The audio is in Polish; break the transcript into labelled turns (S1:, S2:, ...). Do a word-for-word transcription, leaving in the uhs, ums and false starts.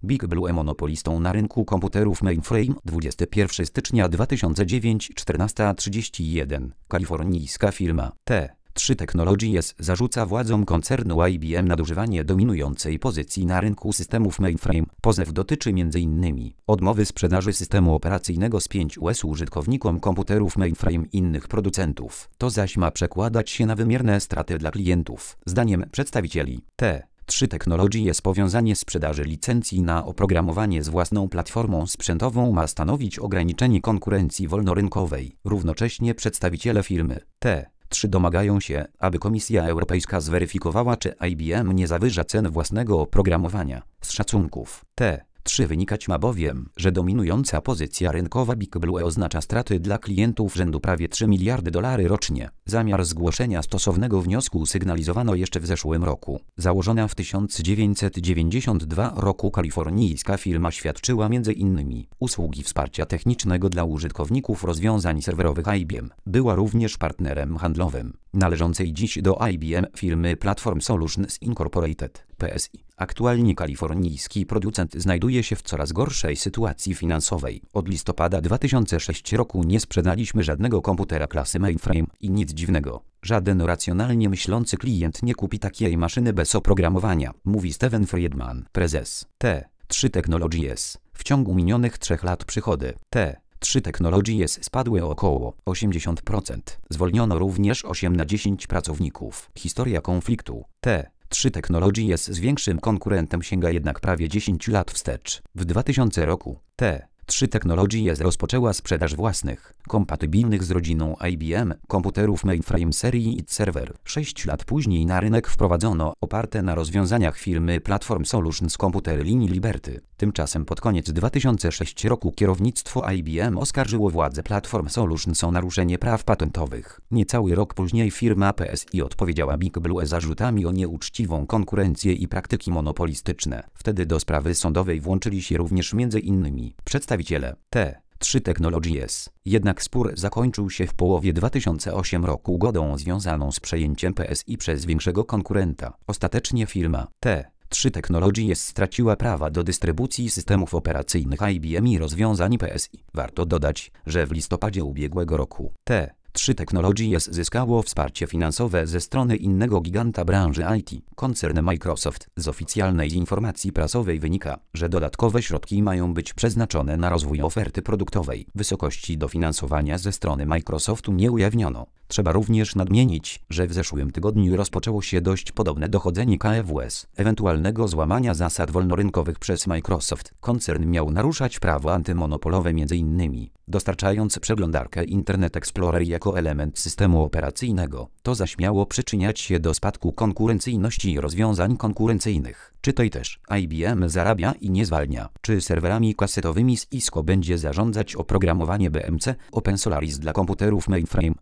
S1: Big Blue monopolistą na rynku komputerów mainframe dwudziestego pierwszego stycznia dwa tysiące dziewiątego czternaście trzydzieści jeden. Kalifornijska firma T trzy Technologies zarzuca władzom koncernu I B M nadużywanie dominującej pozycji na rynku systemów mainframe. Pozew dotyczy między innymi odmowy sprzedaży systemu operacyjnego z pięć U S użytkownikom komputerów mainframe innych producentów. To zaś ma przekładać się na wymierne straty dla klientów. Zdaniem przedstawicieli T trzy Technologies powiązanie sprzedaży licencji na oprogramowanie z własną platformą sprzętową ma stanowić ograniczenie konkurencji wolnorynkowej. Równocześnie przedstawiciele firmy T trzy domagają się, aby Komisja Europejska zweryfikowała, czy I B M nie zawyża cen własnego oprogramowania. Z szacunków T trzy wynikać ma bowiem, że dominująca pozycja rynkowa Big Blue oznacza straty dla klientów rzędu prawie trzy miliardy dolarów rocznie. Zamiar zgłoszenia stosownego wniosku sygnalizowano jeszcze w zeszłym roku. Założona w tysiąc dziewięćset dziewięćdziesiątym drugim roku kalifornijska firma świadczyła m in usługi wsparcia technicznego dla użytkowników rozwiązań serwerowych I B M. Była również partnerem handlowym należącej dziś do I B M firmy Platform Solutions Incorporated P S I. Aktualnie kalifornijski producent znajduje się w coraz gorszej sytuacji finansowej. Od listopada dwa tysiące szóstego roku nie sprzedaliśmy żadnego komputera klasy mainframe i nic dziwnego. Żaden racjonalnie myślący klient nie kupi takiej maszyny bez oprogramowania, mówi Steven Friedman, prezes T trzy Technologies. W ciągu minionych trzech lat przychody T trzy Technologies spadły o około osiemdziesiąt procent. Zwolniono również osiem na dziesięć pracowników. Historia konfliktu T trzy Technologies z większym konkurentem sięga jednak prawie dziesięć lat wstecz. W dwa tysiącym roku T trzy Technologies rozpoczęła sprzedaż własnych, kompatybilnych z rodziną I B M, komputerów mainframe serii I T Server. Sześć lat później na rynek wprowadzono, oparte na rozwiązaniach firmy Platform Solutions, komputery linii Liberty. Tymczasem pod koniec dwa tysiące szóstego roku kierownictwo I B M oskarżyło władze Platform Solutions o naruszenie praw patentowych. Niecały rok później firma P S I odpowiedziała Big Blue zarzutami o nieuczciwą konkurencję i praktyki monopolistyczne. Wtedy do sprawy sądowej włączyli się również między innymi przedstawiciele T trzy Technologies. Jednak spór zakończył się w połowie dwa tysiące ósmego roku ugodą związaną z przejęciem P S I przez większego konkurenta. Ostatecznie firma T trzy Technologies straciła prawa do dystrybucji systemów operacyjnych I B M i rozwiązań P S I. Warto dodać, że w listopadzie ubiegłego roku T trzy Technologies zyskało wsparcie finansowe ze strony innego giganta branży I T, koncern Microsoft. Z oficjalnej informacji prasowej wynika, że dodatkowe środki mają być przeznaczone na rozwój oferty produktowej. Wysokości dofinansowania ze strony Microsoftu nie ujawniono. Trzeba również nadmienić, że w zeszłym tygodniu rozpoczęło się dość podobne dochodzenie K F W S, ewentualnego złamania zasad wolnorynkowych przez Microsoft. Koncern miał naruszać prawo antymonopolowe między innymi dostarczając przeglądarkę Internet Explorer jako element systemu operacyjnego. To zaś miało przyczyniać się do spadku konkurencyjności rozwiązań konkurencyjnych. Czytaj też, I B M zarabia i nie zwalnia. Czy serwerami kasetowymi z Cisco będzie zarządzać oprogramowanie B M C Open Solaris dla komputerów mainframe?